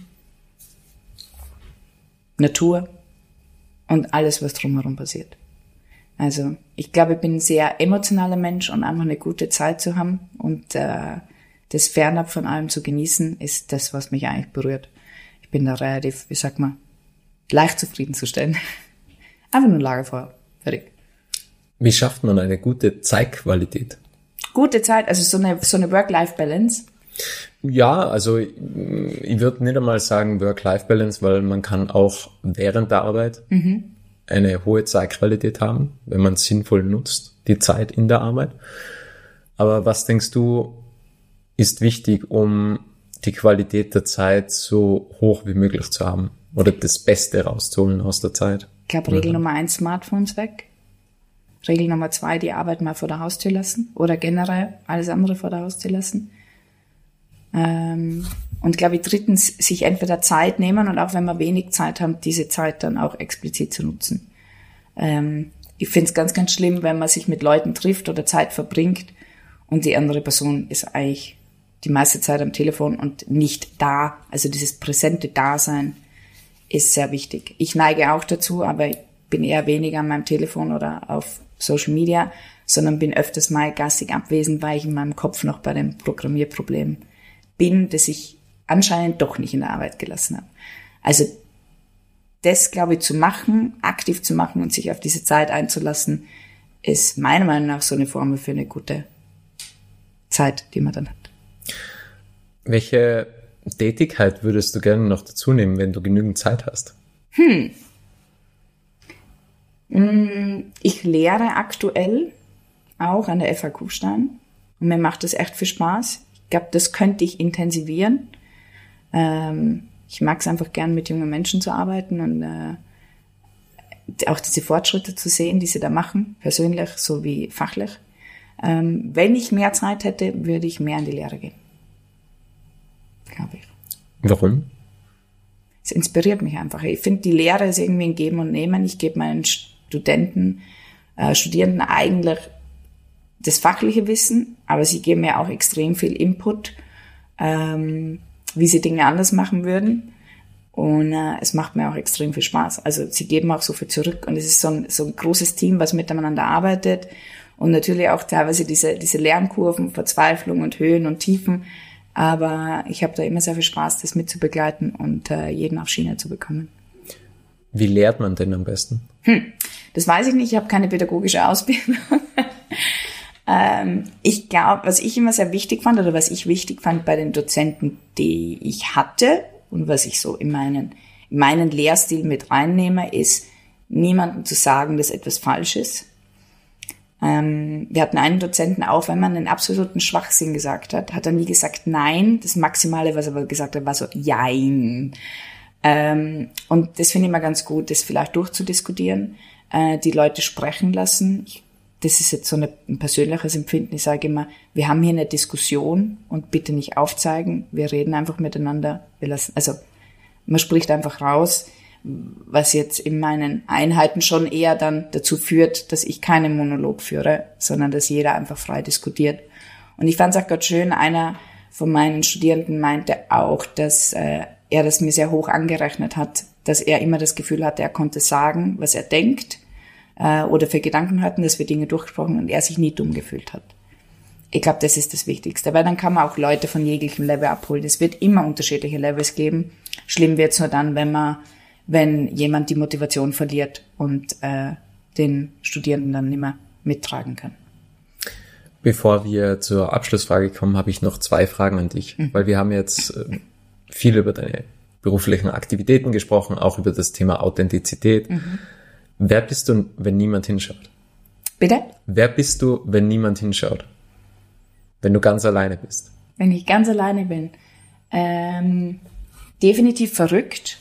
Natur und alles, was drumherum passiert. Also ich glaube, ich bin ein sehr emotionaler Mensch und einfach eine gute Zeit zu haben und das fernab von allem zu genießen, ist das, was mich eigentlich berührt. Ich bin da relativ, wie sagt man, leicht zufriedenzustellen. Einfach nur Lagerfeuer. Fertig. Wie schafft man eine gute Zeitqualität? Gute Zeit, also so eine Work-Life-Balance. Ja, also ich würde nicht einmal sagen Work-Life-Balance, weil man kann auch während der Arbeit eine hohe Zeitqualität haben, wenn man es sinnvoll nutzt, die Zeit in der Arbeit. Aber was denkst du, ist wichtig, um die Qualität der Zeit so hoch wie möglich zu haben oder das Beste rauszuholen aus der Zeit? Ich glaube, Regel Nummer 1, Smartphones weg. Regel Nummer 2, die Arbeit mal vor der Haustür lassen oder generell alles andere vor der Haustür lassen. Und glaube ich, drittens, sich entweder Zeit nehmen und auch wenn wir wenig Zeit haben, diese Zeit dann auch explizit zu nutzen. Ich finde es ganz, ganz schlimm, wenn man sich mit Leuten trifft oder Zeit verbringt und die andere Person ist eigentlich die meiste Zeit am Telefon und nicht da. Also dieses präsente Dasein ist sehr wichtig. Ich neige auch dazu, aber ich bin eher weniger an meinem Telefon oder auf Social Media, sondern bin öfters mal geistig abwesend, weil ich in meinem Kopf noch bei dem Programmierproblem bin, das ich anscheinend doch nicht in der Arbeit gelassen habe. Also das, glaube ich, zu machen, aktiv zu machen und sich auf diese Zeit einzulassen, ist meiner Meinung nach so eine Formel für eine gute Zeit, die man dann hat. Welche Tätigkeit würdest du gerne noch dazu nehmen, wenn du genügend Zeit hast? Ich lehre aktuell auch an der FH Kufstein und mir macht das echt viel Spaß. Ich glaube, das könnte ich intensivieren. Ich mag es einfach gern, mit jungen Menschen zu arbeiten und auch diese Fortschritte zu sehen, die sie da machen, persönlich sowie fachlich. Wenn ich mehr Zeit hätte, würde ich mehr in die Lehre gehen. Glaube ich. Warum? Es inspiriert mich einfach. Ich finde, die Lehre ist irgendwie ein Geben und Nehmen. Ich gebe meinen Studierenden eigentlich das fachliche Wissen, aber sie geben mir auch extrem viel Input, wie sie Dinge anders machen würden. Und es macht mir auch extrem viel Spaß. Also sie geben auch so viel zurück und es ist so ein großes Team, was miteinander arbeitet und natürlich auch teilweise diese Lernkurven, Verzweiflung und Höhen und Tiefen. Aber ich habe da immer sehr viel Spaß, das mitzubegleiten und jeden auf Schiene zu bekommen. Wie lehrt man denn am besten? Das weiß ich nicht, ich habe keine pädagogische Ausbildung. Ich glaube, was ich immer sehr wichtig fand oder was ich wichtig fand bei den Dozenten, die ich hatte und was ich so in meinen Lehrstil mit reinnehme, ist, niemandem zu sagen, dass etwas falsch ist. Wir hatten einen Dozenten, auch wenn man einen absoluten Schwachsinn gesagt hat, hat er nie gesagt Nein. Das Maximale, was er aber gesagt hat, war so Jein. Und das finde ich immer ganz gut, das vielleicht durchzudiskutieren, die Leute sprechen lassen. Das ist jetzt so ein persönliches Empfinden. Ich sage immer, wir haben hier eine Diskussion und bitte nicht aufzeigen. Wir reden einfach miteinander. Man spricht einfach raus, was jetzt in meinen Einheiten schon eher dann dazu führt, dass ich keinen Monolog führe, sondern dass jeder einfach frei diskutiert. Und ich fand es auch ganz schön, einer von meinen Studierenden meinte auch, dass er das mir sehr hoch angerechnet hat, dass er immer das Gefühl hatte, er konnte sagen, was er denkt oder für Gedanken hatten, dass wir Dinge durchgesprochen und er sich nie dumm gefühlt hat. Ich glaube, das ist das Wichtigste, weil dann kann man auch Leute von jeglichem Level abholen. Es wird immer unterschiedliche Levels geben. Schlimm wird es nur dann, wenn jemand die Motivation verliert und den Studierenden dann nicht mehr mittragen kann. Bevor wir zur Abschlussfrage kommen, habe ich noch 2 Fragen an dich, weil wir haben jetzt viel über deine beruflichen Aktivitäten gesprochen, auch über das Thema Authentizität. Wer bist du, wenn niemand hinschaut? Bitte? Wer bist du, wenn niemand hinschaut? Wenn du ganz alleine bist? Wenn ich ganz alleine bin? Definitiv verrückt.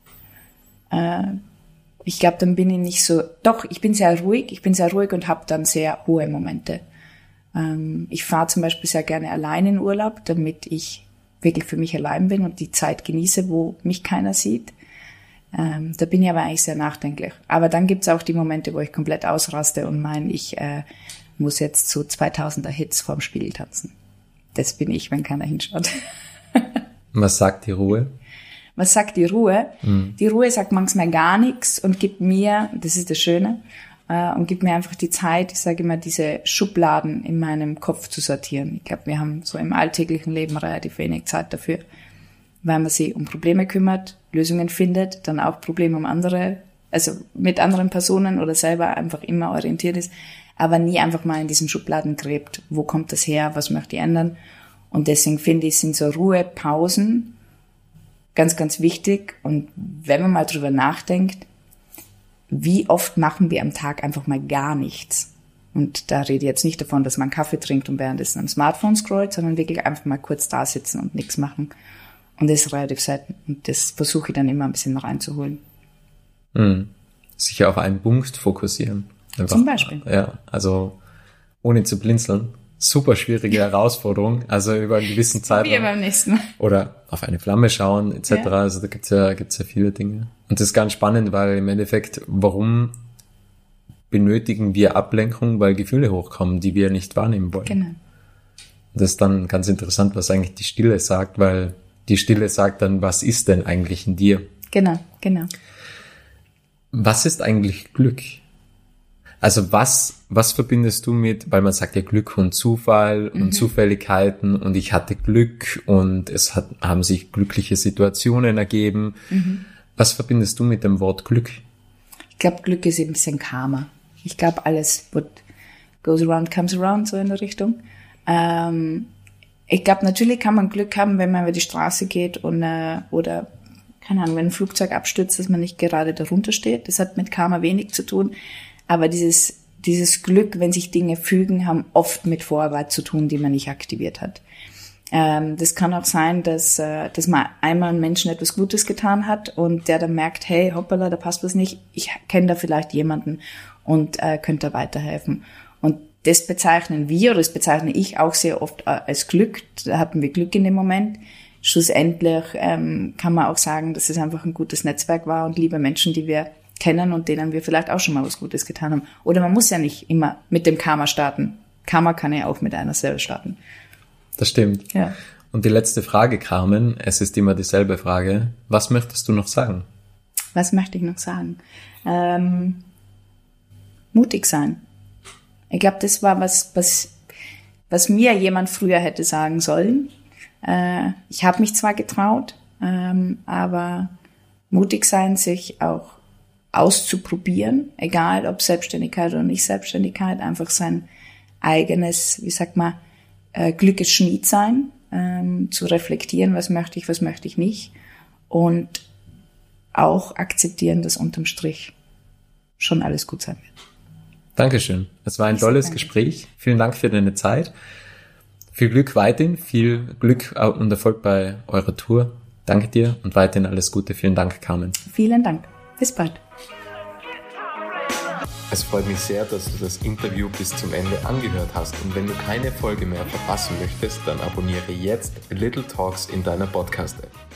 Ich glaube, dann bin ich nicht so... Doch, ich bin sehr ruhig und habe dann sehr hohe Momente. Ich fahre zum Beispiel sehr gerne allein in Urlaub, damit ich wirklich für mich allein bin und die Zeit genieße, wo mich keiner sieht. Da bin ich aber eigentlich sehr nachdenklich. Aber dann gibt's auch die Momente, wo ich komplett ausraste und meine, ich muss jetzt zu 2000er Hits vorm Spiegel tanzen. Das bin ich, wenn keiner hinschaut. Was sagt die Ruhe? Was sagt die Ruhe? Die Ruhe sagt manchmal gar nichts und gibt mir, das ist das Schöne, und gibt mir einfach die Zeit, ich sage immer, diese Schubladen in meinem Kopf zu sortieren. Ich glaube, wir haben so im alltäglichen Leben relativ wenig Zeit dafür, weil man sich um Probleme kümmert, Lösungen findet, dann auch Probleme um andere, also mit anderen Personen oder selber einfach immer orientiert ist, aber nie einfach mal in diesen Schubladen gräbt. Wo kommt das her? Was möchte ich ändern? Und deswegen finde ich, sind so Ruhepausen ganz, ganz wichtig. Und wenn man mal drüber nachdenkt, wie oft machen wir am Tag einfach mal gar nichts? Und da rede ich jetzt nicht davon, dass man Kaffee trinkt und währenddessen am Smartphone scrollt, sondern wirklich einfach mal kurz da sitzen und nichts machen. Und das ist relativ selten. Und das versuche ich dann immer ein bisschen reinzuholen. Sich auf einen Punkt fokussieren. Einfach, zum Beispiel. Ja, also ohne zu blinzeln. Super schwierige Herausforderung. Also über einen gewissen Zeitraum. Wie beim nächsten Mal. Oder auf eine Flamme schauen etc. Ja. Also da gibt's ja viele Dinge. Und das ist ganz spannend, weil im Endeffekt, warum benötigen wir Ablenkung? Weil Gefühle hochkommen, die wir nicht wahrnehmen wollen. Genau. Das ist dann ganz interessant, was eigentlich die Stille sagt, weil die Stille sagt dann, was ist denn eigentlich in dir? Genau. Was ist eigentlich Glück? Also was verbindest du mit, weil man sagt ja Glück und Zufall und Zufälligkeiten und ich hatte Glück und haben sich glückliche Situationen ergeben. Was verbindest du mit dem Wort Glück? Ich glaube, Glück ist ein bisschen Karma. Ich glaube, alles, what goes around comes around, so in der Richtung. Ich glaube, natürlich kann man Glück haben, wenn man über die Straße geht und oder, keine Ahnung, wenn ein Flugzeug abstürzt, dass man nicht gerade darunter steht. Das hat mit Karma wenig zu tun. Aber dieses Glück, wenn sich Dinge fügen, haben oft mit Vorarbeit zu tun, die man nicht aktiviert hat. Das kann auch sein, dass man einmal einem Menschen etwas Gutes getan hat und der dann merkt, hey, hoppala, da passt was nicht. Ich kenne da vielleicht jemanden und könnte da weiterhelfen. Und das bezeichnen wir, oder das bezeichne ich auch sehr oft als Glück. Da hatten wir Glück in dem Moment. Schlussendlich kann man auch sagen, dass es einfach ein gutes Netzwerk war und liebe Menschen, die wir kennen und denen wir vielleicht auch schon mal was Gutes getan haben. Oder man muss ja nicht immer mit dem Karma starten. Karma kann ja auch mit einer selber starten. Das stimmt. Ja. Und die letzte Frage, Carmen, es ist immer dieselbe Frage. Was möchtest du noch sagen? Was möchte ich noch sagen? Mutig sein. Ich glaube, das war was mir jemand früher hätte sagen sollen. Ich habe mich zwar getraut, aber mutig sein, sich auch auszuprobieren, egal ob Selbstständigkeit oder nicht Selbstständigkeit, einfach sein eigenes, Glückesschmied sein, zu reflektieren, was möchte ich nicht und auch akzeptieren, dass unterm Strich schon alles gut sein wird. Dankeschön. Es war ein tolles Gespräch. Vielen Dank für deine Zeit. Viel Glück weiterhin, viel Glück und Erfolg bei eurer Tour. Danke dir und weiterhin alles Gute. Vielen Dank, Carmen. Vielen Dank. Bis bald. Es freut mich sehr, dass du das Interview bis zum Ende angehört hast und wenn du keine Folge mehr verpassen möchtest, dann abonniere jetzt Little Talks in deiner Podcast-App.